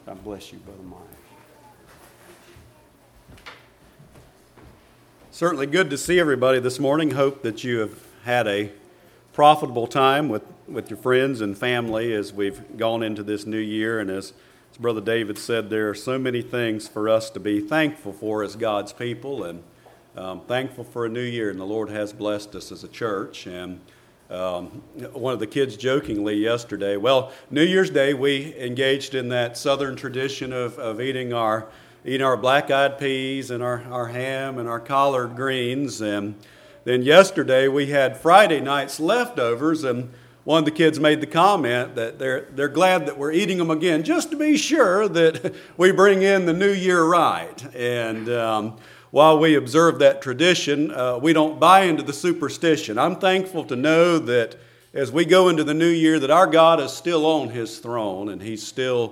God bless you, Brother Mike. Certainly good to see everybody this morning. Hope that you have had a profitable time with your friends and family as we've gone into this new year. And as Brother David said, there are so many things for us to be thankful for as God's people, and thankful for a new year. And the Lord has blessed us as a church. And one of the kids jokingly yesterday, well, New Year's Day we engaged in that southern tradition of eating our black-eyed peas and our ham and our collard greens. And then yesterday we had Friday night's leftovers, and one of the kids made the comment that they're glad that we're eating them again, just to be sure that we bring in the new year right. And while we observe that tradition, we don't buy into the superstition. I'm thankful to know that as we go into the new year, that our God is still on His throne, and He's still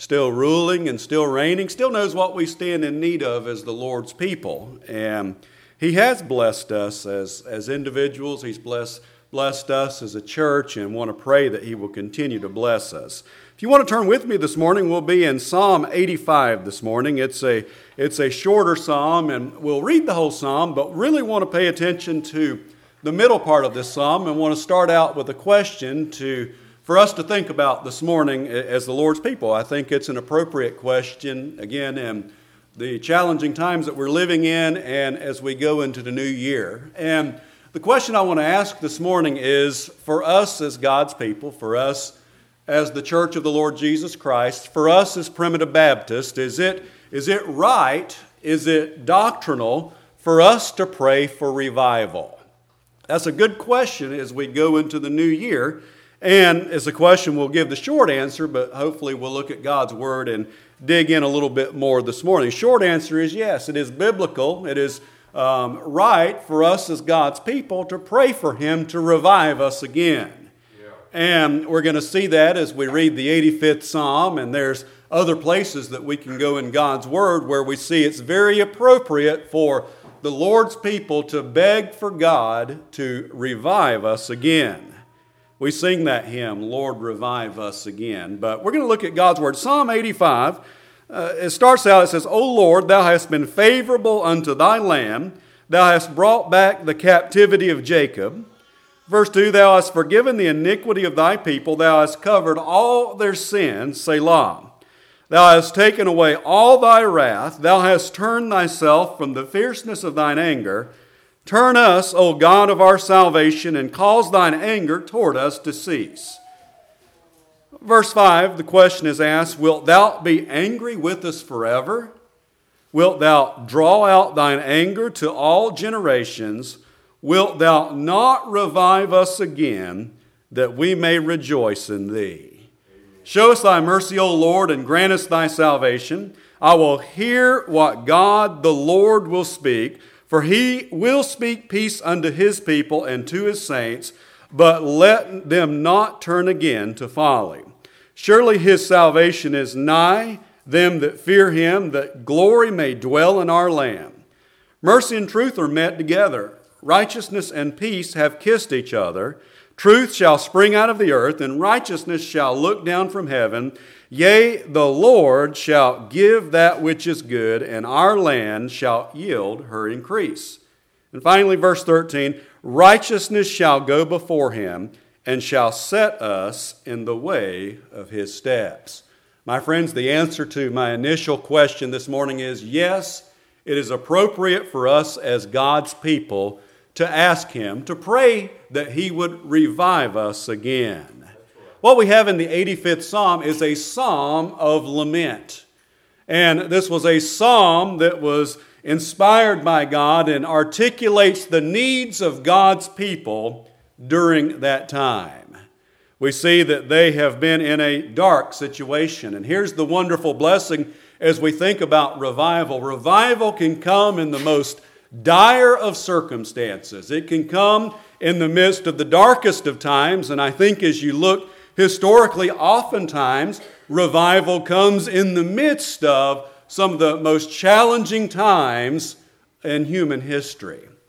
ruling and still reigning, still knows what we stand in need of as the Lord's people. And He has blessed us as individuals. He's blessed us as a church, and want to pray that He will continue to bless us. If you want to turn with me this morning, we'll be in Psalm 85 this morning. It's a shorter psalm, and we'll read the whole psalm, but really want to pay attention to the middle part of this psalm and want to start out with a question for us to think about this morning as the Lord's people. I think it's an appropriate question, again, in the challenging times that we're living in and as we go into the new year. And the question I want to ask this morning is, for us as God's people, for us as the Church of the Lord Jesus Christ, for us as Primitive Baptist, is it right, is it doctrinal for us to pray for revival? That's a good question as we go into the new year. And it's a question we'll give the short answer, but hopefully we'll look at God's Word and dig in a little bit more this morning. Short answer is yes, it is biblical. It is right for us as God's people to pray for Him to revive us again. Yeah. And we're going to see that as we read the 85th Psalm, and there's other places that we can go in God's Word where we see it's very appropriate for the Lord's people to beg for God to revive us again. We sing that hymn, Lord, revive us again. But we're going to look at God's Word. Psalm 85, it starts out, it says, O Lord, Thou hast been favorable unto Thy land. Thou hast brought back the captivity of Jacob. Verse 2, Thou hast forgiven the iniquity of Thy people. Thou hast covered all their sins, Selah. Thou hast taken away all Thy wrath. Thou hast turned Thyself from the fierceness of Thine anger. Turn us, O God of our salvation, and cause Thine anger toward us to cease. Verse 5, the question is asked, Wilt Thou be angry with us forever? Wilt Thou draw out Thine anger to all generations? Wilt Thou not revive us again, that we may rejoice in Thee? Show us Thy mercy, O Lord, and grant us Thy salvation. I will hear what God the Lord will speak, for He will speak peace unto His people and to His saints, but let them not turn again to folly. Surely His salvation is nigh them that fear Him, that glory may dwell in our land. Mercy and truth are met together. Righteousness and peace have kissed each other. Truth shall spring out of the earth, and righteousness shall look down from heaven. Yea, the Lord shall give that which is good, and our land shall yield her increase. And finally, verse 13, righteousness shall go before Him, and shall set us in the way of His steps. My friends, the answer to my initial question this morning is yes, it is appropriate for us as God's people to ask Him, to pray that He would revive us again. What we have in the 85th Psalm is a psalm of lament. And this was a psalm that was inspired by God and articulates the needs of God's people during that time. We see that they have been in a dark situation. And here's the wonderful blessing as we think about revival. Revival can come in the most dire of circumstances. It can come in the midst of the darkest of times. And I think as you look historically, oftentimes, revival comes in the midst of some of the most challenging times in human history.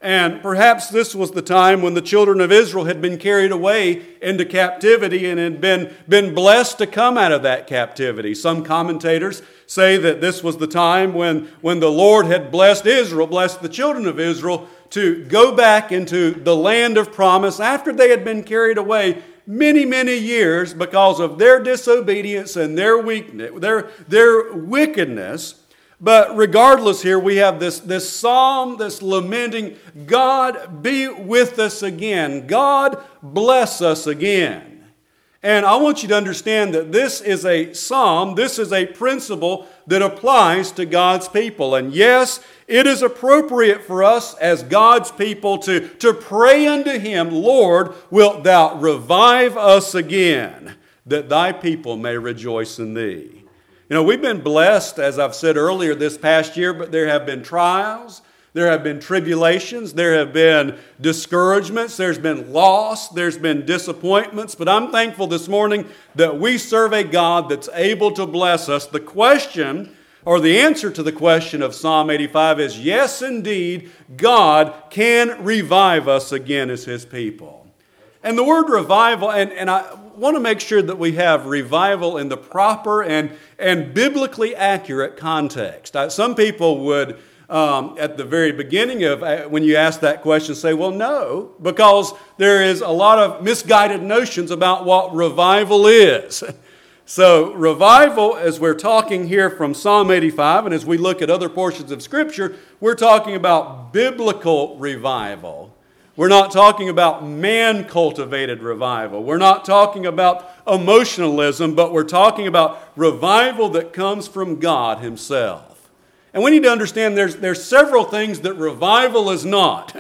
And perhaps this was the time when the children of Israel had been carried away into captivity and had been blessed to come out of that captivity. Some commentators say that this was the time when the Lord had blessed Israel, blessed the children of Israel, to go back into the land of promise after they had been carried away many, many years because of their disobedience and their weakness, their wickedness. But regardless, here we have this psalm, this lamenting, God be with us again. God bless us again. And I want you to understand that this is a psalm, this is a principle that applies to God's people. And yes, it is appropriate for us as God's people to pray unto Him, Lord, wilt thou revive us again, that thy people may rejoice in thee. You know, we've been blessed, as I've said earlier, this past year, but there have been trials, there have been tribulations, there have been discouragements, there's been loss, there's been disappointments. But I'm thankful this morning that we serve a God that's able to bless us. The question, or the answer to the question of Psalm 85 is yes, indeed, God can revive us again as His people. And the word revival, and I want to make sure that we have revival in the proper and biblically accurate context. Some people would, at the very beginning of when you ask that question, say, well, no, because there is a lot of misguided notions about what revival is. So revival, as we're talking here from Psalm 85, and as we look at other portions of Scripture, we're talking about biblical revival. We're not talking about man-cultivated revival. We're not talking about emotionalism, but we're talking about revival that comes from God Himself. And we need to understand there's several things that revival is not.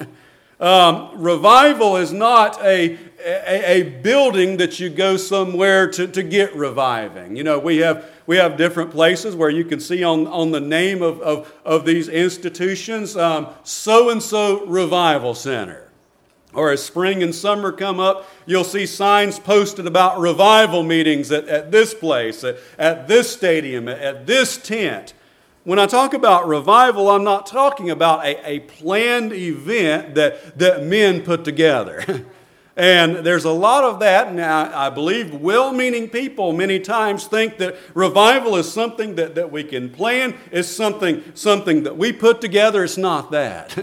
Revival is not a building that you go somewhere to get reviving. You know, we have different places where you can see on the name of these institutions, so-and-so Revival Center. Or as spring and summer come up, you'll see signs posted about revival meetings at this place, at this stadium, at this tent. When I talk about revival, I'm not talking about a planned event that men put together. And there's a lot of that, and I believe well-meaning people many times think that revival is something that we can plan, is something that we put together. It's not that.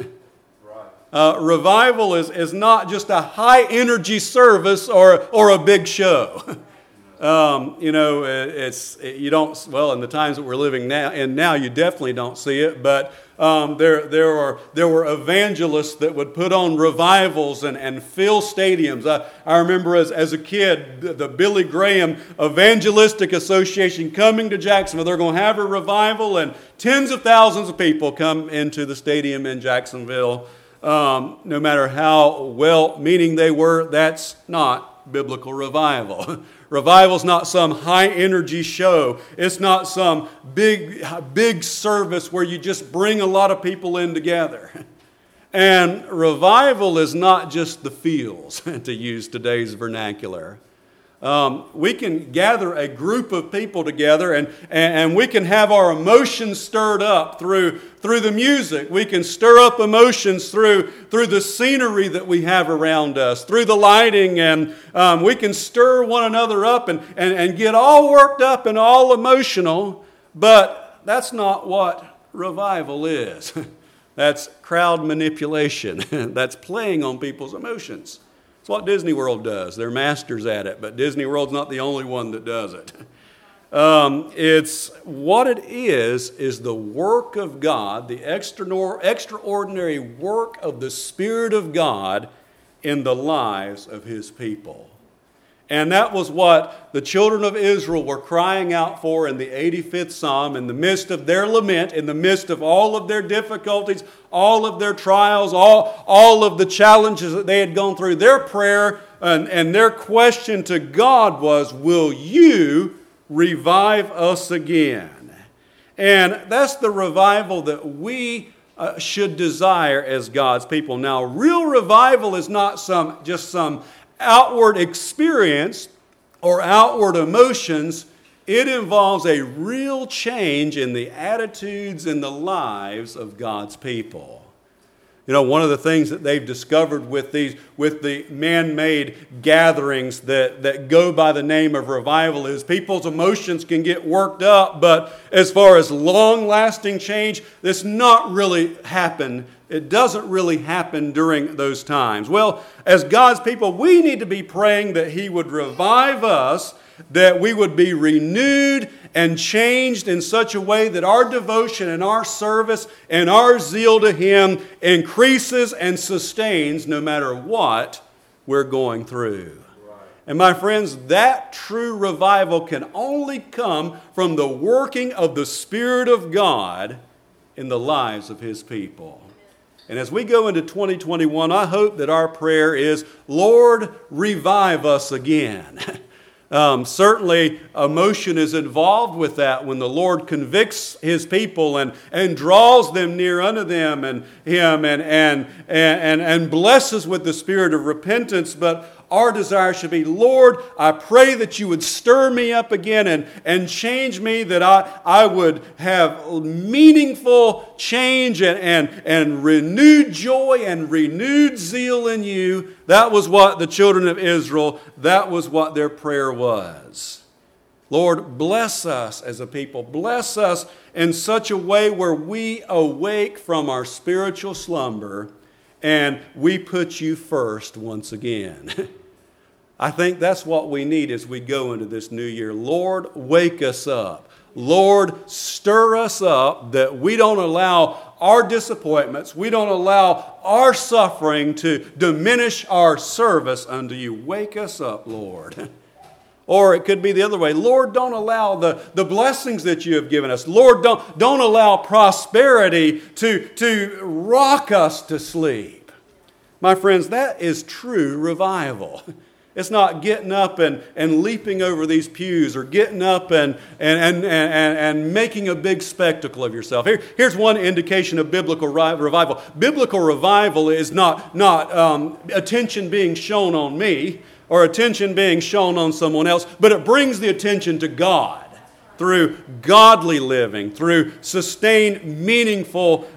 Revival is not just a high-energy service or a big show. You know, you don't. Well, in the times that we're living now, you definitely don't see it. But there were evangelists that would put on revivals and fill stadiums. I remember as a kid, the Billy Graham Evangelistic Association coming to Jacksonville. They're going to have a revival, and tens of thousands of people come into the stadium in Jacksonville. No matter how well-meaning they were, that's not biblical revival. Revival's not some high-energy show. It's not some big service where you just bring a lot of people in together. And revival is not just the feels, to use today's vernacular. We can gather a group of people together and we can have our emotions stirred up through the music. We can stir up emotions through the scenery that we have around us, through the lighting, and we can stir one another up and get all worked up and all emotional, but that's not what revival is. That's crowd manipulation. That's playing on people's emotions. It's what Disney World does. They're masters at it, but Disney World's not the only one that does it. It's what it is the work of God, the extraordinary work of the Spirit of God in the lives of His people. And that was what the children of Israel were crying out for in the 85th Psalm, in the midst of their lament, in the midst of all of their difficulties, all of their trials, all of the challenges that they had gone through. Their prayer and their question to God was, will you revive us again? And that's the revival that we should desire as God's people. Now, real revival is not just some outward experience or outward emotions. It involves a real change in the attitudes and the lives of God's people. You know, one of the things that they've discovered with the man-made gatherings that go by the name of revival is people's emotions can get worked up, but as far as long-lasting change, this not really happen. It doesn't really happen during those times. Well, as God's people, we need to be praying that He would revive us, that we would be renewed and changed in such a way that our devotion and our service and our zeal to Him increases and sustains no matter what we're going through. And my friends, that true revival can only come from the working of the Spirit of God in the lives of His people. And as we go into 2021, I hope that our prayer is, Lord, revive us again. Certainly, emotion is involved with that when the Lord convicts His people and draws them near unto them and Him and blesses with the spirit of repentance. But our desire should be, Lord, I pray that You would stir me up again and change me, that I would have meaningful change and renewed joy and renewed zeal in You. That was what the children of Israel, that was what their prayer was. Lord, bless us as a people. Bless us in such a way where we awake from our spiritual slumber and we put You first once again. I think that's what we need as we go into this new year. Lord, wake us up. Lord, stir us up that we don't allow our disappointments, we don't allow our suffering to diminish our service unto You. Wake us up, Lord. Or it could be the other way. Lord, don't allow the blessings that You have given us. Lord, don't allow prosperity to rock us to sleep. My friends, that is true revival. It's not getting up and leaping over these pews or getting up and making a big spectacle of yourself. Here's one indication of biblical revival. Biblical revival is not attention being shown on me or attention being shown on someone else, but it brings the attention to God through godly living, through sustained, meaningful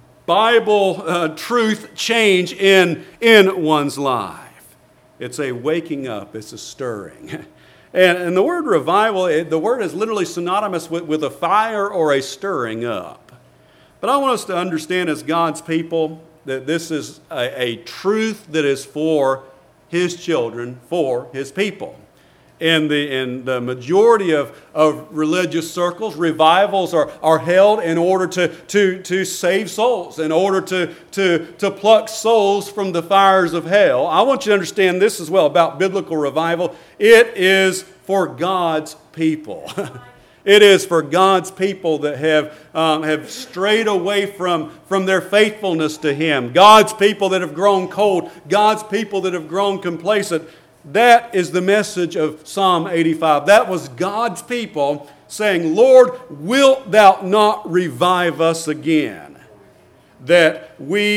Bible truth change in one's life. It's a waking up. It's a stirring. And the word revival, the word is literally synonymous with a fire or a stirring up. But I want us to understand as God's people that this is a truth that is for His children, for His people. In the majority of religious circles, revivals are held in order to save souls, in order to pluck souls from the fires of hell. I want you to understand this as well about biblical revival. It is for God's people. It is for God's people that have strayed away from their faithfulness to Him. God's people that have grown cold. God's people that have grown complacent. That is the message of Psalm 85. That was God's people saying, Lord, wilt Thou not revive us again, that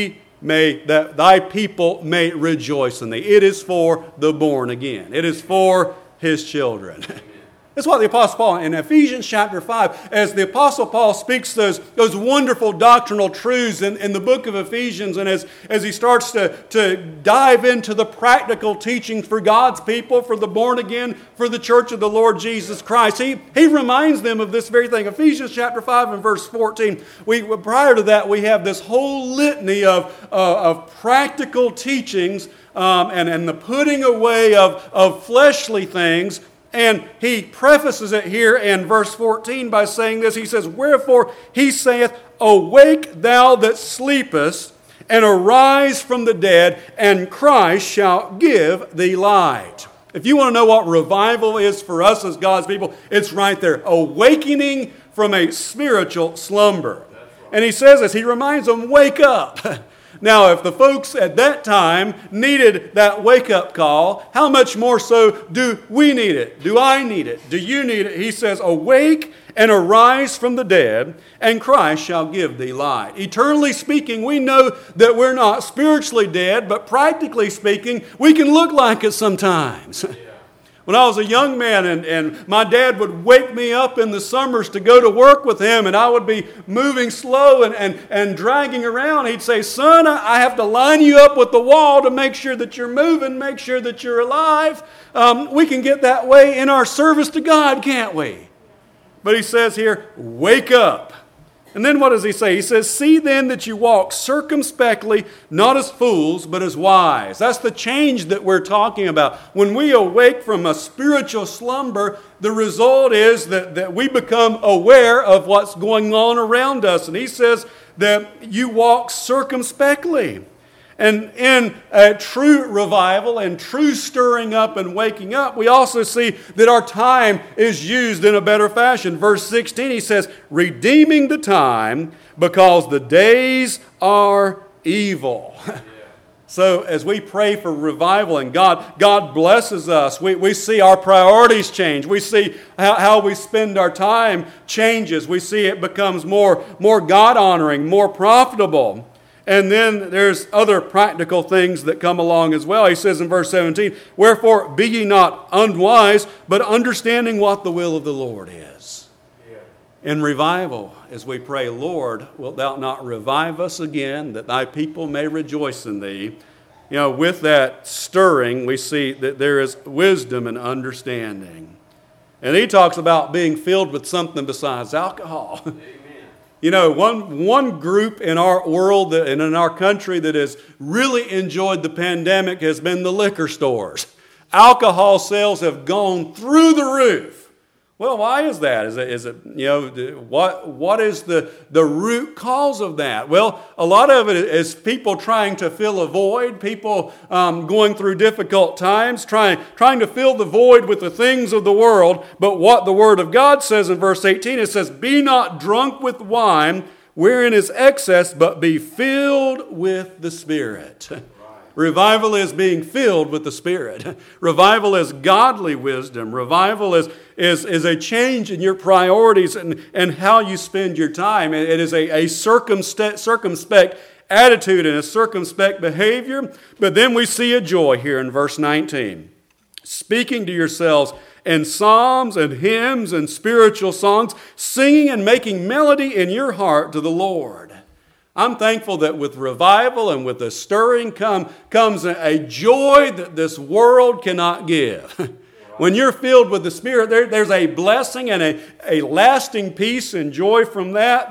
Thy people may rejoice in Thee. It is for the born again. It is for His children. That's what the Apostle Paul, in Ephesians chapter 5, as the Apostle Paul speaks those wonderful doctrinal truths in the book of Ephesians, and as he starts to dive into the practical teachings for God's people, for the born again, for the church of the Lord Jesus Christ, he reminds them of this very thing. Ephesians chapter 5 and verse 14, prior to that we have this whole litany of practical teachings and the putting away of fleshly things. And he prefaces it here in verse 14 by saying this. He says, wherefore he saith, awake thou that sleepest, and arise from the dead, and Christ shall give thee light. If you want to know what revival is for us as God's people, it's right there. Awakening from a spiritual slumber. And he says this, he reminds them, wake up. Now, if the folks at that time needed that wake-up call, how much more so do we need it? Do I need it? Do you need it? He says, awake and arise from the dead, and Christ shall give thee light. Eternally speaking, we know that we're not spiritually dead, but practically speaking, we can look like it sometimes. When I was a young man and my dad would wake me up in the summers to go to work with him, and I would be moving slow and dragging around, he'd say, son, I have to line you up with the wall to make sure that you're moving, make sure that you're alive. We can get that way in our service to God, can't we? But he says here, wake up. And then what does he say? He says, see then that you walk circumspectly, not as fools, but as wise. That's the change that we're talking about. When we awake from a spiritual slumber, the result is that we become aware of what's going on around us. And he says that you walk circumspectly. And in a true revival and true stirring up and waking up, we also see that our time is used in a better fashion. Verse 16, he says, redeeming the time because the days are evil. Yeah. So as we pray for revival and God blesses us, we see our priorities change. We see how we spend our time changes. We see it becomes more God-honoring, more profitable. And then there's other practical things that come along as well. He says in verse 17, wherefore be ye not unwise, but understanding what the will of the Lord is. Yeah. In revival, as we pray, Lord, wilt thou not revive us again, that thy people may rejoice in thee? You know, with that stirring, we see that there is wisdom and understanding. And he talks about being filled with something besides alcohol. You know, one group in our world and in our country that has really enjoyed the pandemic has been the liquor stores. Alcohol sales have gone through the roof. Well, why is that? Is it you know, what is the root cause of that? Well, a lot of it is people trying to fill a void, people going through difficult times, trying to fill the void with the things of the world. But what the Word of God says in verse 18, it says, be not drunk with wine, wherein is excess, but be filled with the Spirit. Revival is being filled with the Spirit. Revival is godly wisdom. Revival is a change in your priorities and how you spend your time. It is a circumspect attitude and a circumspect behavior. But then we see a joy here in verse 19. Speaking to yourselves in psalms and hymns and spiritual songs, singing and making melody in your heart to the Lord. I'm thankful that with revival and with the stirring comes a joy that this world cannot give. When you're filled with the Spirit, there's a blessing and a lasting peace and joy from that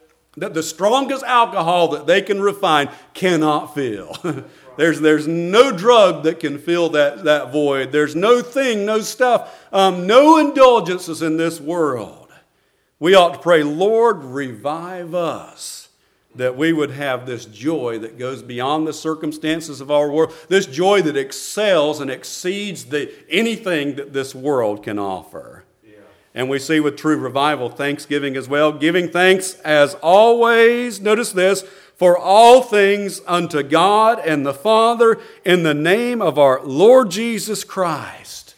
the strongest alcohol that they can refine cannot fill. There's no drug that can fill that void. There's no thing, no stuff, no indulgences in this world. We ought to pray, Lord, revive us, that we would have this joy that goes beyond the circumstances of our world, this joy that excels and exceeds anything that this world can offer. Yeah. And we see with true revival, thanksgiving as well, giving thanks as always, notice this, for all things unto God and the Father in the name of our Lord Jesus Christ.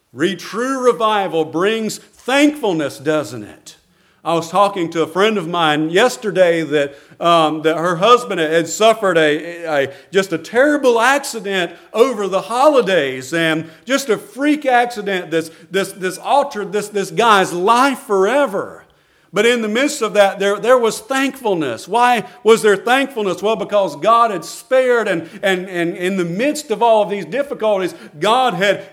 True revival brings thankfulness, doesn't it? I was talking to a friend of mine yesterday that her husband had suffered just a terrible accident over the holidays, and just a freak accident this altered this guy's life forever. But in the midst of that, there was thankfulness. Why was there thankfulness? Well, because God had spared, and in the midst of all of these difficulties, God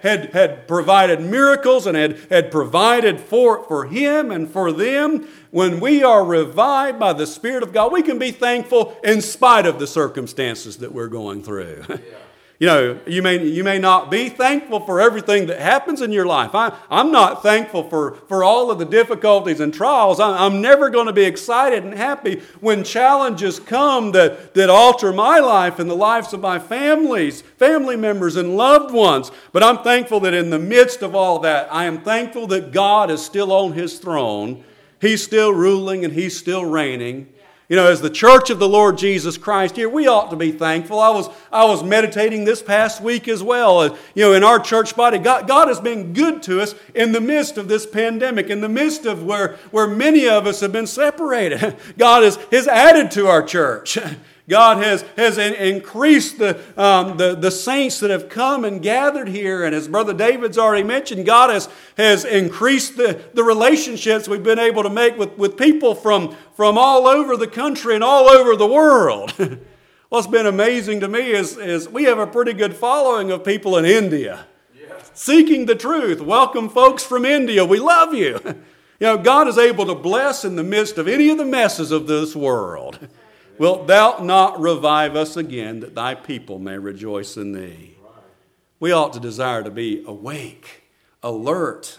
had provided miracles and had provided for him and for them. When we are revived by the Spirit of God, we can be thankful in spite of the circumstances that we're going through. Yeah. You know, you may not be thankful for everything that happens in your life. I'm not thankful for all of the difficulties and trials. I'm never going to be excited and happy when challenges come that alter my life and the lives of my family members and loved ones. But I'm thankful that in the midst of all that, I am thankful that God is still on His throne. He's still ruling and He's still reigning. You know, as the church of the Lord Jesus Christ here, we ought to be thankful. I was meditating this past week as well. You know, in our church body, God has been good to us in the midst of this pandemic, in the midst of where many of us have been separated. God has added to our church. God has increased the saints that have come and gathered here. And as Brother David's already mentioned, God has increased the relationships we've been able to make with people from all over the country and all over the world. What's been amazing to me is we have a pretty good following of people in India. Seeking the truth. Welcome folks from India. We love you. God is able to bless in the midst of any of the messes of this world. Wilt thou not revive us again, that thy people may rejoice in thee? We ought to desire to be awake, alert.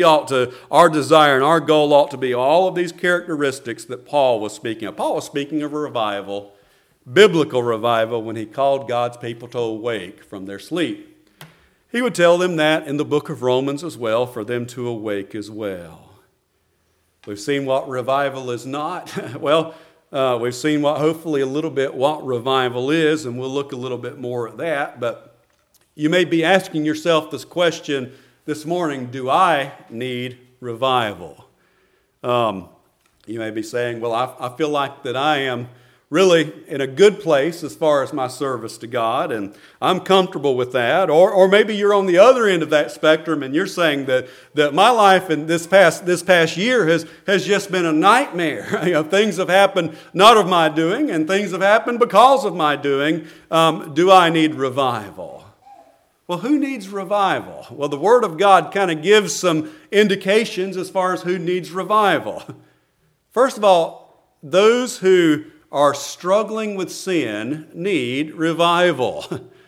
Our desire and our goal ought to be all of these characteristics that Paul was speaking of. Paul was speaking of revival, biblical revival, when he called God's people to awake from their sleep. He would tell them that in the book of Romans as well, for them to awake as well. We've seen what revival is not. We've seen hopefully a little bit what revival is, and we'll look a little bit more at that. But you may be asking yourself this question this morning: do I need revival? You may be saying, well, I feel like that I am really in a good place as far as my service to God, and I'm comfortable with that. Or maybe you're on the other end of that spectrum and you're saying that my life in this past year has just been a nightmare. Things have happened not of my doing, and things have happened because of my doing. Do I need revival? Well, who needs revival? Well, the Word of God kind of gives some indications as far as who needs revival. First of all, those who are struggling with sin need revival.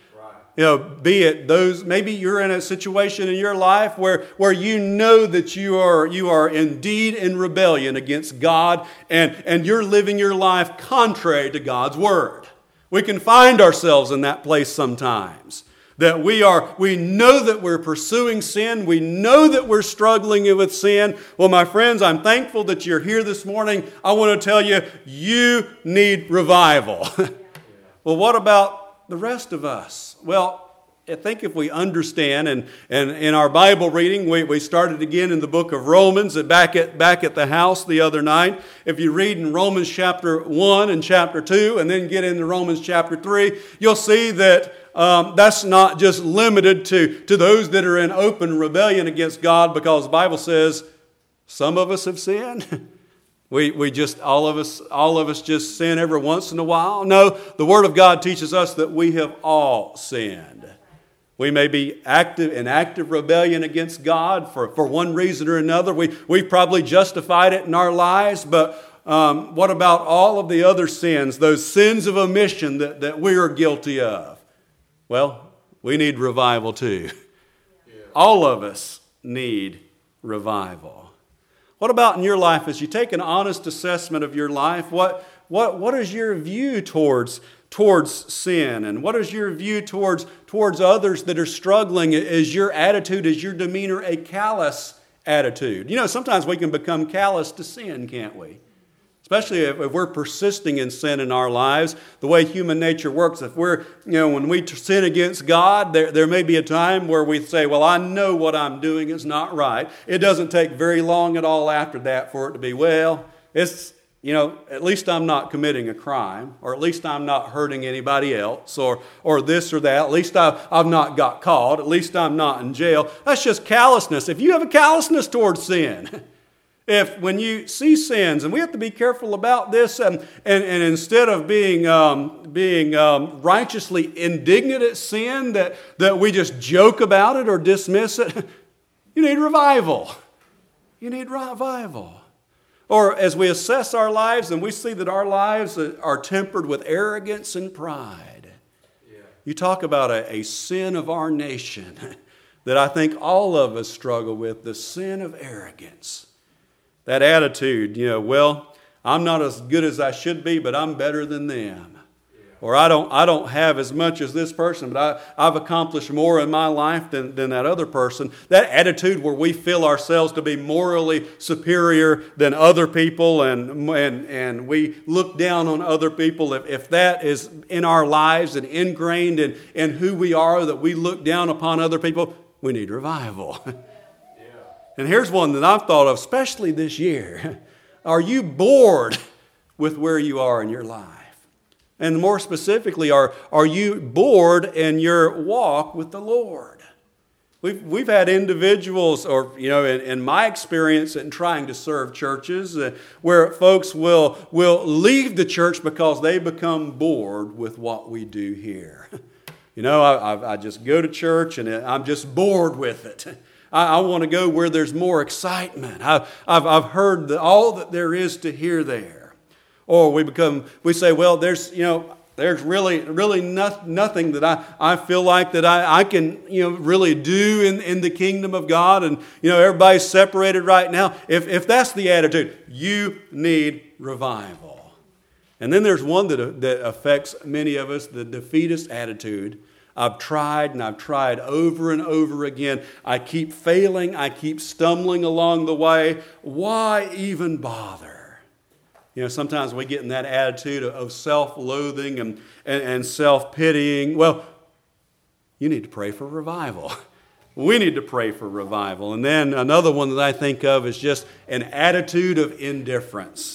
Right. Be it those, maybe you're in a situation in your life where you know that you are indeed in rebellion against God, and you're living your life contrary to God's Word. We can find ourselves in that place sometimes. That we know that we're pursuing sin. We know that we're struggling with sin. Well, my friends, I'm thankful that you're here this morning. I want to tell you, you need revival. Well, what about the rest of us? Well, I think if we understand, and in our Bible reading, we started again in the book of Romans, back at the house the other night. If you read in Romans chapter 1 and chapter 2, and then get into Romans chapter 3, you'll see that that's not just limited to those that are in open rebellion against God, because the Bible says some of us have sinned. We just, all of us just sin every once in a while. No, the Word of God teaches us that we have all sinned. We may be in active rebellion against God for one reason or another. We've probably justified it in our lives, but what about all of the other sins, those sins of omission that we are guilty of? Well, we need revival too. Yeah. All of us need revival. What about in your life? As you take an honest assessment of your life, what is your view towards sin, and what is your view towards others that are struggling? Is your attitude, is your demeanor a callous attitude? Sometimes we can become callous to sin, can't we? Especially if we're persisting in sin in our lives, the way human nature works. If when we sin against God, there may be a time where we say, well, I know what I'm doing is not right. It doesn't take very long at all after that for it to be, at least I'm not committing a crime, or at least I'm not hurting anybody else, or this or that. At least I've not got caught. At least I'm not in jail. That's just callousness. If you have a callousness towards sin, when you see sins, and we have to be careful about this, and instead of being righteously indignant at sin, that we just joke about it or dismiss it, you need revival. You need revival. Or as we assess our lives and we see that our lives are tempered with arrogance and pride. Yeah. You talk about a sin of our nation that I think all of us struggle with, the sin of arrogance. That attitude, I'm not as good as I should be, but I'm better than them. Yeah. Or I don't have as much as this person, but I've accomplished more in my life than that other person. That attitude where we feel ourselves to be morally superior than other people, and we look down on other people. If that is in our lives and ingrained in who we are, that we look down upon other people, we need revival. And here's one that I've thought of, especially this year. Are you bored with where you are in your life? And more specifically, are you bored in your walk with the Lord? We've had individuals, or in my experience in trying to serve churches, where folks will leave the church because they become bored with what we do here. I just go to church and I'm just bored with it. I want to go where there's more excitement. I've heard all that there is to hear there. Or we say, well, there's really nothing that I feel like that I can really do in the kingdom of God, and everybody's separated right now. If that's the attitude, you need revival. And then there's one that affects many of us, the defeatist attitude. I've tried and I've tried over and over again. I keep failing. I keep stumbling along the way. Why even bother? Sometimes we get in that attitude of self-loathing and self-pitying. Well, you need to pray for revival. We need to pray for revival. And then another one that I think of is just an attitude of indifference.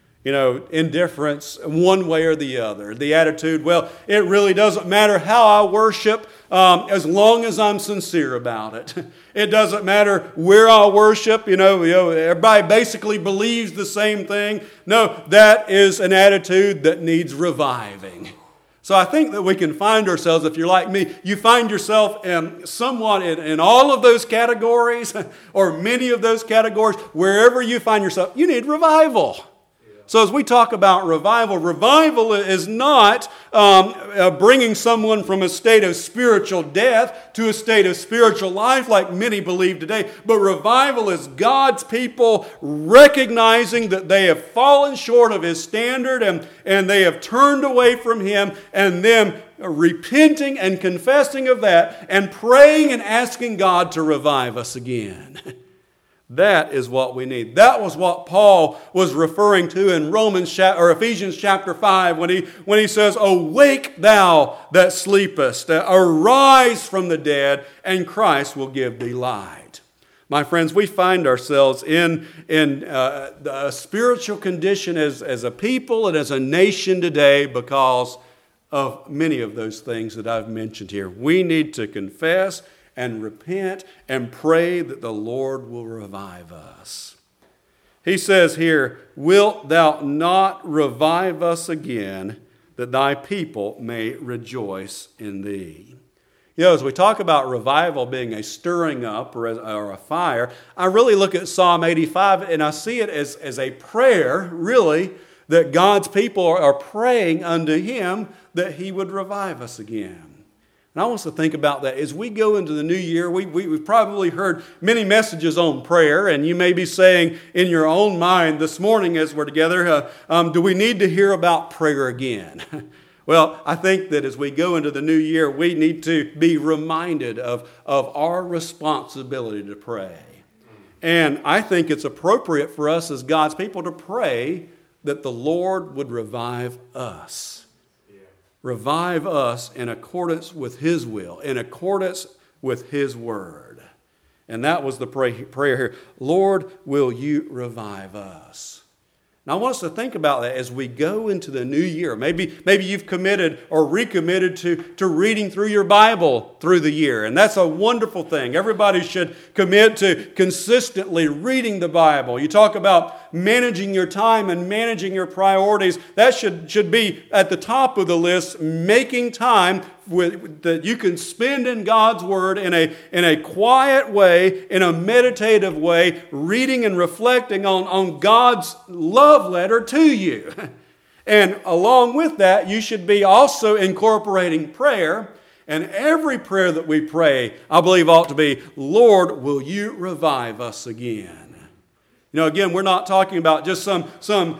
Indifference one way or the other. The attitude, well, it really doesn't matter how I worship as long as I'm sincere about it. It doesn't matter where I worship. Everybody basically believes the same thing. No, that is an attitude that needs reviving. So I think that we can find ourselves, if you're like me, you find yourself somewhat in all of those categories, or many of those categories. Wherever you find yourself, you need revival. So as we talk about revival is not bringing someone from a state of spiritual death to a state of spiritual life like many believe today. But revival is God's people recognizing that they have fallen short of His standard and they have turned away from Him, and them repenting and confessing of that and praying and asking God to revive us again. That is what we need. That was what Paul was referring to in Ephesians chapter 5 when he says, "Awake thou that sleepest, arise from the dead, and Christ will give thee light." My friends, we find ourselves in a spiritual condition as a people and as a nation today because of many of those things that I've mentioned here. We need to confess and repent and pray that the Lord will revive us. He says here, "Wilt thou not revive us again, that thy people may rejoice in thee?" As we talk about revival being a stirring up or a fire, I really look at Psalm 85 and I see it as a prayer, really, that God's people are praying unto Him that He would revive us again. And I want us to think about that. As we go into the new year, we've probably heard many messages on prayer, and you may be saying in your own mind this morning as we're together, do we need to hear about prayer again? Well, I think that as we go into the new year, we need to be reminded of our responsibility to pray. And I think it's appropriate for us as God's people to pray that the Lord would revive us. Revive us in accordance with His will, in accordance with His word. And that was the prayer here. Lord, will you revive us? Now I want us to think about that as we go into the new year. Maybe you've committed or recommitted to reading through your Bible through the year. And that's a wonderful thing. Everybody should commit to consistently reading the Bible. You talk about managing your time and managing your priorities. That should be at the top of the list, making time that you can spend in God's Word in a quiet way, in a meditative way, reading and reflecting on God's love letter to you. And along with that, you should be also incorporating prayer. And every prayer that we pray, I believe, ought to be, Lord, will you revive us again? Again, we're not talking about just some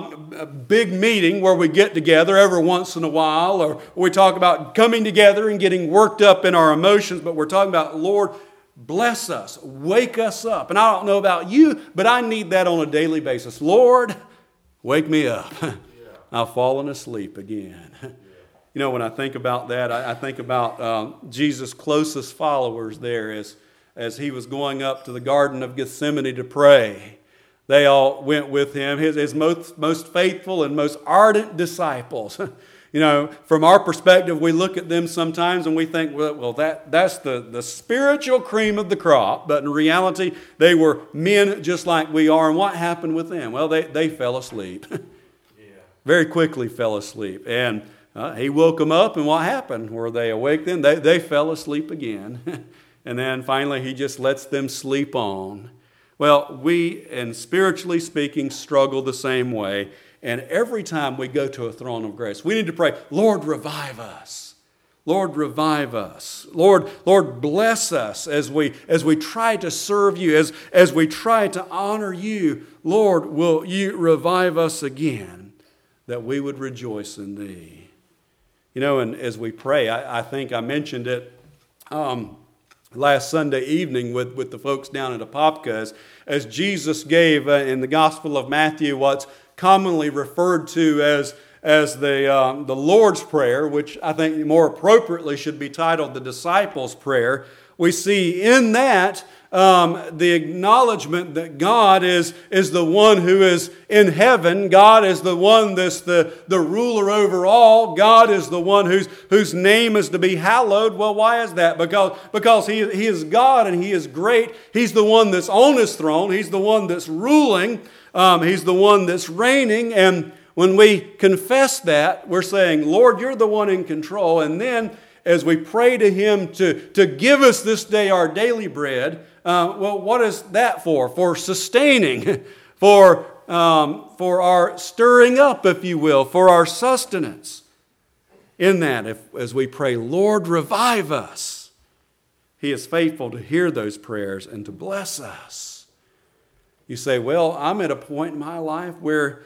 big meeting where we get together every once in a while, or we talk about coming together and getting worked up in our emotions, but we're talking about, Lord, bless us, wake us up. And I don't know about you, but I need that on a daily basis. Lord, wake me up. I've fallen asleep again. When I think about that, I think about Jesus' closest followers there as He was going up to the Garden of Gethsemane to pray. They all went with Him, His most faithful and most ardent disciples. From our perspective, we look at them sometimes and we think, well, that's the spiritual cream of the crop. But in reality, they were men just like we are. And what happened with them? Well, they fell asleep. Very quickly fell asleep. And he woke them up, and what happened? Were they awake then? They fell asleep again. And then finally, he just lets them sleep on. Well, we, and spiritually speaking, struggle the same way. And every time we go to a throne of grace, we need to pray, Lord, revive us. Lord, revive us. Lord, bless us as we try to serve you, as we try to honor you. Lord, will you revive us again, that we would rejoice in thee. And as we pray, I think I mentioned it last Sunday evening with the folks down at Apopka, as Jesus gave in the Gospel of Matthew what's commonly referred to as the Lord's Prayer, which I think more appropriately should be titled the Disciples' Prayer. We see in that the acknowledgement that God is the one who is in heaven. God is the one that's the ruler over all. God is the one whose name is to be hallowed. Well, why is that? Because he is God and He is great. He's the one that's on His throne. He's the one that's ruling. He's the one that's reigning. And when we confess that, we're saying, Lord, you're the one in control. And then as we pray to Him to give us this day our daily bread, well, what is that for? For sustaining, for our stirring up, if you will, for our sustenance. In that, as we pray, Lord, revive us, He is faithful to hear those prayers and to bless us. You say, well, I'm at a point in my life where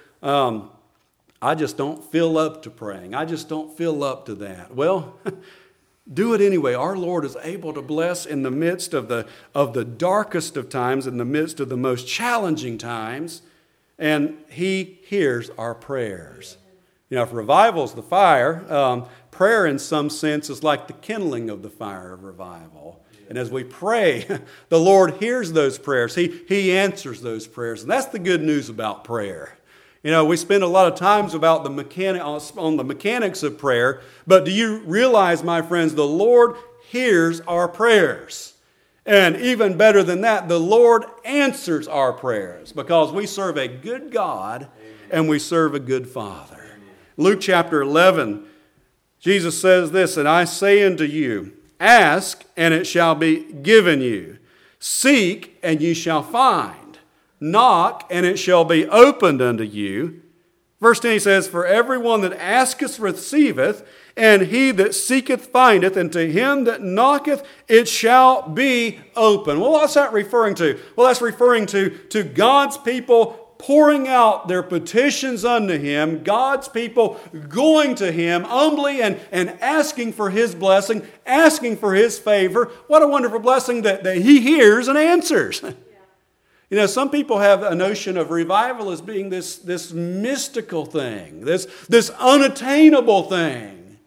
I just don't feel up to praying. I just don't feel up to that. Well, do it anyway. Our Lord is able to bless in the midst of the darkest of times, in the midst of the most challenging times, and He hears our prayers. If revival's the fire, prayer in some sense is like the kindling of the fire of revival. And as we pray, the Lord hears those prayers. He answers those prayers. And that's the good news about prayer. We spend a lot of times about on the mechanics of prayer. But do you realize, my friends, the Lord hears our prayers. And even better than that, the Lord answers our prayers. Because we serve a good God and we serve a good Father. Luke chapter 11, Jesus says this, and I say unto you, ask, and it shall be given you. Seek, and ye shall find. Knock, and it shall be opened unto you. Verse 10 says, for everyone that asketh receiveth, and he that seeketh findeth, and to him that knocketh it shall be open. Well, what's that referring to? Well, that's referring to God's people pouring out their petitions unto Him, God's people going to Him humbly and asking for His blessing, asking for His favor. What a wonderful blessing that He hears and answers. Some people have a notion of revival as being this mystical thing, this unattainable thing.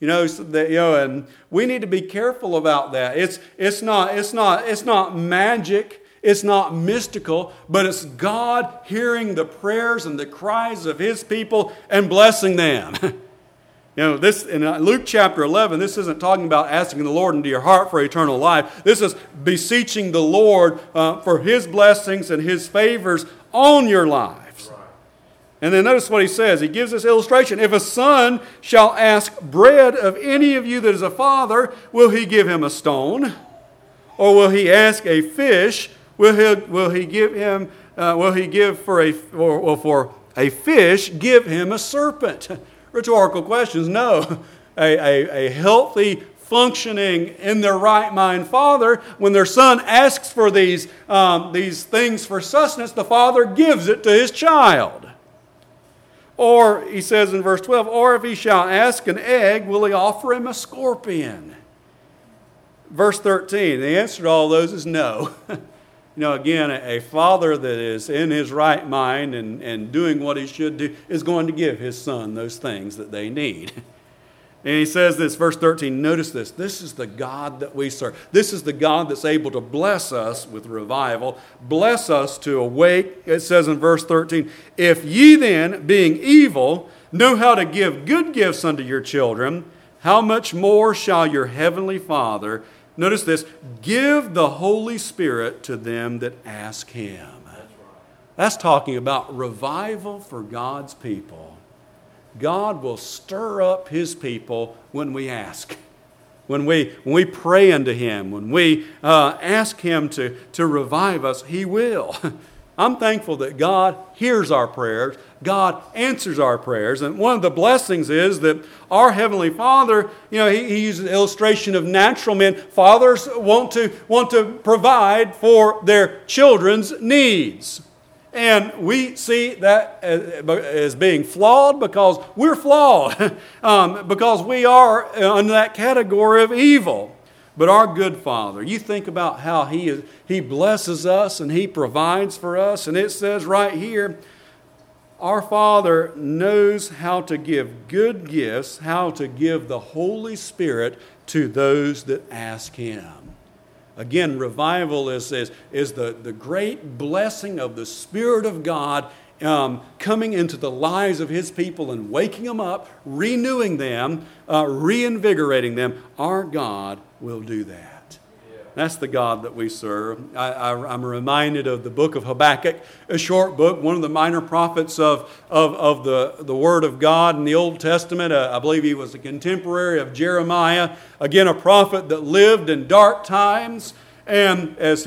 And we need to be careful about that. It's not magic. It's not mystical, but it's God hearing the prayers and the cries of His people and blessing them. This in Luke chapter 11, this isn't talking about asking the Lord into your heart for eternal life. This is beseeching the Lord for His blessings and His favors on your lives. Right. And then notice what He says. He gives this illustration. If a son shall ask bread of any of you that is a father, will he give him a stone? Or will he ask a fish? Will he give for a fish give him a serpent? Rhetorical questions. No. A healthy, functioning, in their right mind father, when their son asks for these things for sustenance, the father gives it to his child. Or, he says in verse 12, or if he shall ask an egg, will he offer him a scorpion? Verse 13, the answer to all those is no. Again, a father that is in his right mind and doing what he should do is going to give his son those things that they need. And he says this, verse 13, notice this. This is the God that we serve. This is the God that's able to bless us with revival, bless us to awake. It says in verse 13, if ye then, being evil, know how to give good gifts unto your children, how much more shall your heavenly Father, notice this, give the Holy Spirit to them that ask Him. That's talking about revival for God's people. God will stir up His people when we ask. When we pray unto Him, when we ask Him to revive us, He will. I'm thankful that God hears our prayers. God answers our prayers. And one of the blessings is that our Heavenly Father, He uses an illustration of natural men. Fathers want to provide for their children's needs. And we see that as being flawed because we're flawed, because we are under that category of evil. But our good Father, you think about how He blesses us and He provides for us. And it says right here, our Father knows how to give good gifts, how to give the Holy Spirit to those that ask Him. Again, revival is the great blessing of the Spirit of God coming into the lives of His people and waking them up, renewing them, reinvigorating them. Our God will do that. That's the God that we serve. I'm reminded of the book of Habakkuk, a short book, one of the minor prophets of the Word of God in the Old Testament. I believe he was a contemporary of Jeremiah. Again, a prophet that lived in dark times. And as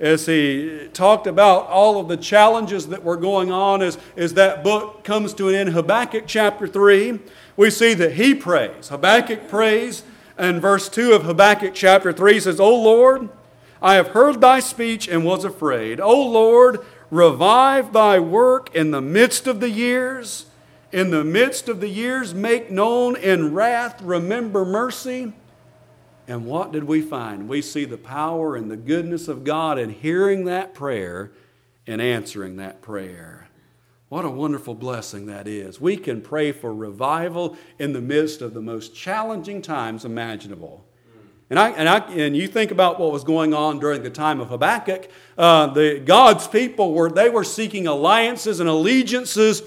he talked about all of the challenges that were going on as that book comes to an end, Habakkuk chapter 3, we see that he prays. Habakkuk prays. And verse 2 of Habakkuk chapter 3 says, O Lord, I have heard thy speech and was afraid. O Lord, revive thy work in the midst of the years. In the midst of the years, make known in wrath, remember mercy. And what did we find? We see the power and the goodness of God in hearing that prayer and answering that prayer. What a wonderful blessing that is. We can pray for revival in the midst of the most challenging times imaginable. And you think about what was going on during the time of Habakkuk. God's people were seeking alliances and allegiances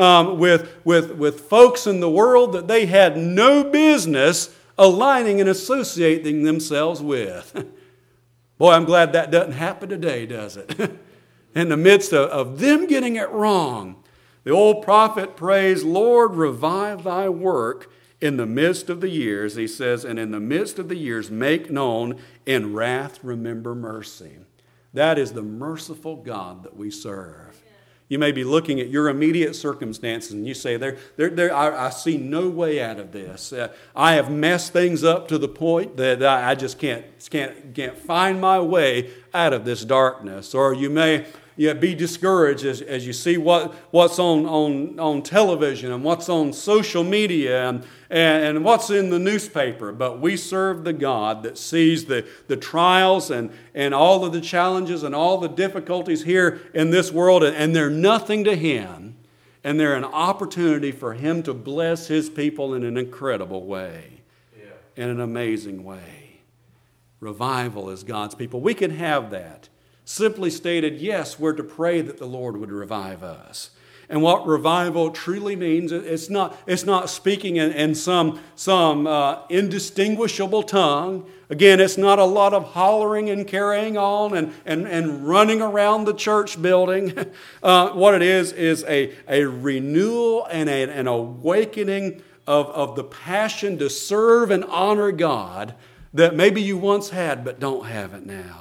with folks in the world that they had no business aligning and associating themselves with. Boy, I'm glad that doesn't happen today, does it? In the midst of them getting it wrong, the old prophet prays, Lord, revive thy work in the midst of the years. He says, and in the midst of the years, make known in wrath, remember mercy. That is the merciful God that we serve. You may be looking at your immediate circumstances and you say, I see no way out of this. I have messed things up to the point that I just can't find my way out of this darkness. Or you may be discouraged as you see what's on television and what's on social media and what's in the newspaper. But we serve the God that sees the trials and all of the challenges and all the difficulties here in this world, and they're nothing to Him. And they're an opportunity for Him to bless His people in an incredible way, in an amazing way. Revival is God's people. We can have that. Simply stated, yes, we're to pray that the Lord would revive us. And what revival truly means, it's not speaking in some indistinguishable tongue. Again, it's not a lot of hollering and carrying on and running around the church building. What it is a renewal and an awakening of the passion to serve and honor God that maybe you once had but don't have it now.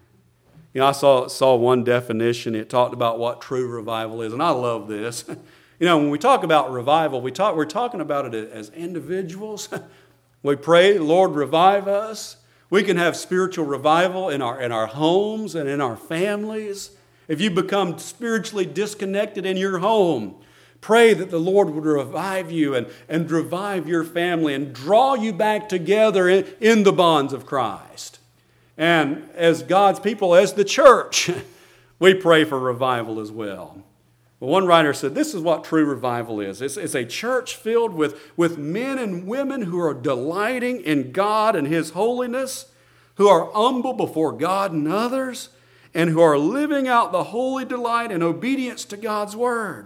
I saw one definition. It talked about what true revival is, and I love this. When we talk about revival, we're talking about it as individuals. We pray, Lord, revive us. We can have spiritual revival in our homes and in our families. If you become spiritually disconnected in your home, pray that the Lord would revive you and revive your family and draw you back together in the bonds of Christ. And as God's people, as the church, we pray for revival as well. Well, one writer said, this is what true revival is. It's a church filled with men and women who are delighting in God and His holiness, who are humble before God and others, and who are living out the holy delight and obedience to God's Word.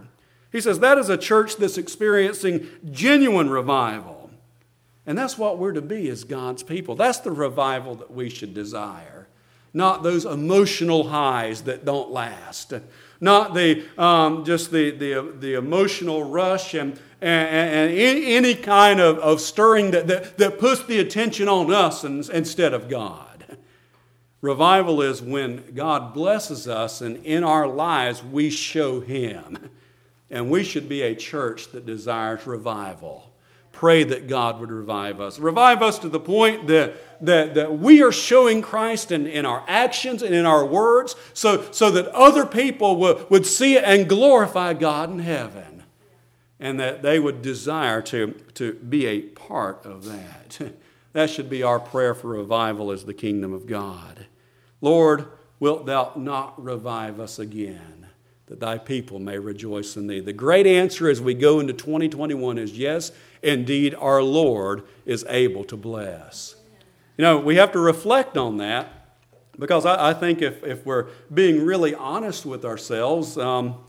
He says that is a church that's experiencing genuine revival. And that's what we're to be as God's people. That's the revival that we should desire. Not those emotional highs that don't last. Not just the emotional rush and any kind of stirring that puts the attention on us instead of God. Revival is when God blesses us and in our lives we show Him. And we should be a church that desires revival. Pray that God would revive us. Revive us to the point that we are showing Christ in our actions and in our words so that other people would see it and glorify God in heaven. And that they would desire to be a part of that. That should be our prayer for revival as the kingdom of God. Lord, wilt thou not revive us again, that thy people may rejoice in thee? The great answer as we go into 2021 is yes, indeed, our Lord is able to bless. You know, we have to reflect on that because I think if we're being really honest with ourselves,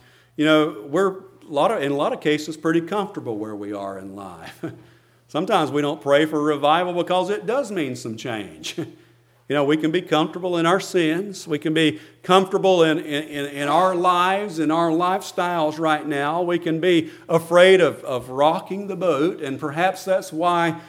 we're in a lot of cases pretty comfortable where we are in life. Sometimes we don't pray for revival because it does mean some change. We can be comfortable in our sins. We can be comfortable in our lives, in our lifestyles right now. We can be afraid of rocking the boat, and perhaps that's why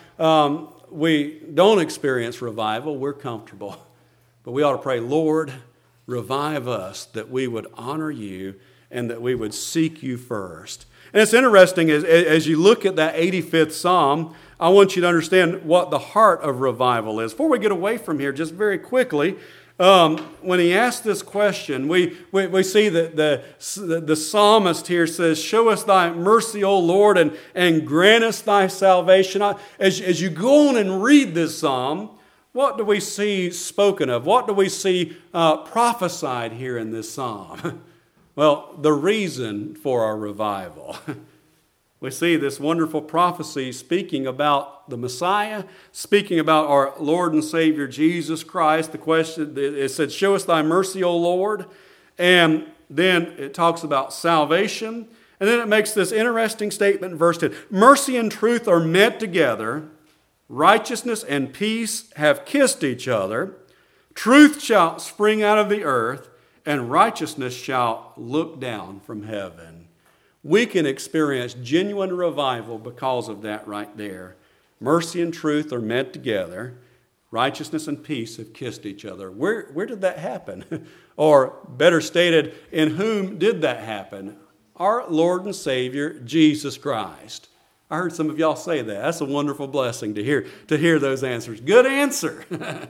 we don't experience revival. We're comfortable. But we ought to pray, Lord, revive us that we would honor you and that we would seek you first. And it's interesting, as you look at that 85th Psalm, I want you to understand what the heart of revival is. Before we get away from here, just very quickly, when he asked this question, we see that the psalmist here says, show us thy mercy, O Lord, and grant us thy salvation. As you go on and read this psalm, what do we see spoken of? What do we see prophesied here in this psalm? Well, the reason for our revival. We see this wonderful prophecy speaking about the Messiah, speaking about our Lord and Savior Jesus Christ. The question, it said, show us thy mercy, O Lord. And then it talks about salvation. And then it makes this interesting statement in verse 10. Mercy and truth are met together. Righteousness and peace have kissed each other. Truth shall spring out of the earth, and righteousness shall look down from heaven. We can experience genuine revival because of that right there. Mercy and truth are met together. Righteousness and peace have kissed each other. Where did that happen? Or better stated, in whom did that happen? Our Lord and Savior, Jesus Christ. I heard some of y'all say that. That's a wonderful blessing to hear those answers. Good answer.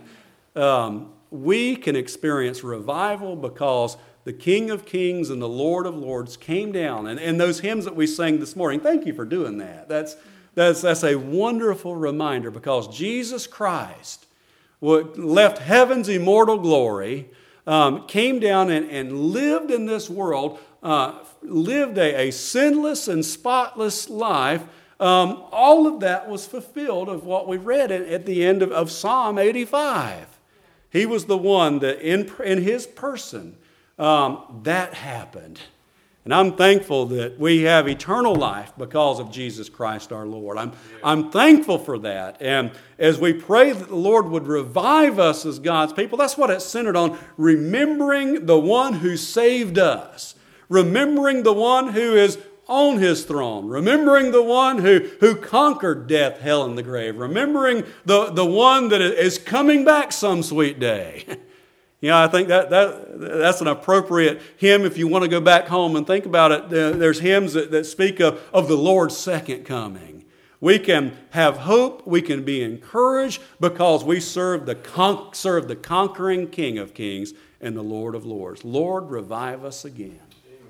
We can experience revival because the King of Kings and the Lord of Lords came down. And those hymns that we sang this morning, thank you for doing that. That's a wonderful reminder because Jesus Christ left heaven's immortal glory, came down and lived in this world, lived a sinless and spotless life. All of that was fulfilled of what we read at the end of Psalm 85. He was the one that in his person, that happened. And I'm thankful that we have eternal life because of Jesus Christ our Lord. I'm thankful for that. And as we pray that the Lord would revive us as God's people, that's what it's centered on, remembering the one who saved us, remembering the one who is on his throne, remembering the one who conquered death, hell, and the grave, remembering the one that is coming back some sweet day. I think that's an appropriate hymn if you want to go back home and think about it. There's hymns that speak of the Lord's second coming. We can have hope, we can be encouraged because we serve the conquering King of Kings and the Lord of Lords. Lord, revive us again.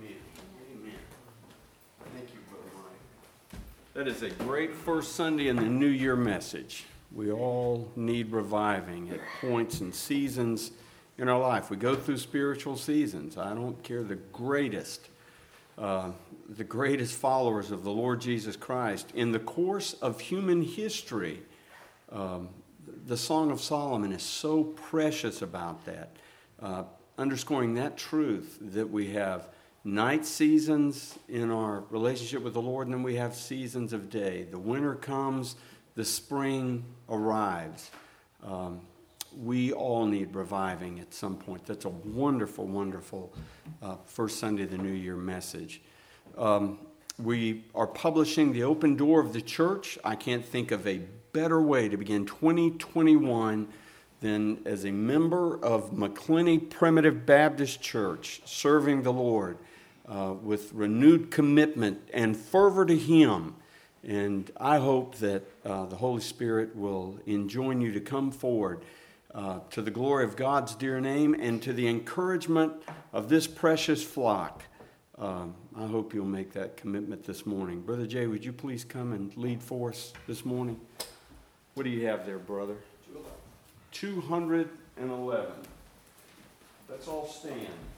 That is a great first Sunday in the New Year message. We all need reviving at points and seasons in our life. We go through spiritual seasons. I don't care the greatest followers of the Lord Jesus Christ. In the course of human history, the Song of Solomon is so precious about that, underscoring that truth that we have night seasons in our relationship with the Lord, and then we have seasons of day. The winter comes, the spring arrives. We all need reviving at some point. That's a wonderful, wonderful first Sunday of the New Year message. We are publishing The Open Door of the Church. I can't think of a better way to begin 2021 than as a member of McClenny Primitive Baptist Church, serving the Lord with renewed commitment and fervor to Him. And I hope that the Holy Spirit will enjoin you to come forward to the glory of God's dear name and to the encouragement of this precious flock. I hope you'll make that commitment this morning. Brother Jay, would you please come and lead for us this morning? What do you have there, brother? 211. Let's all stand.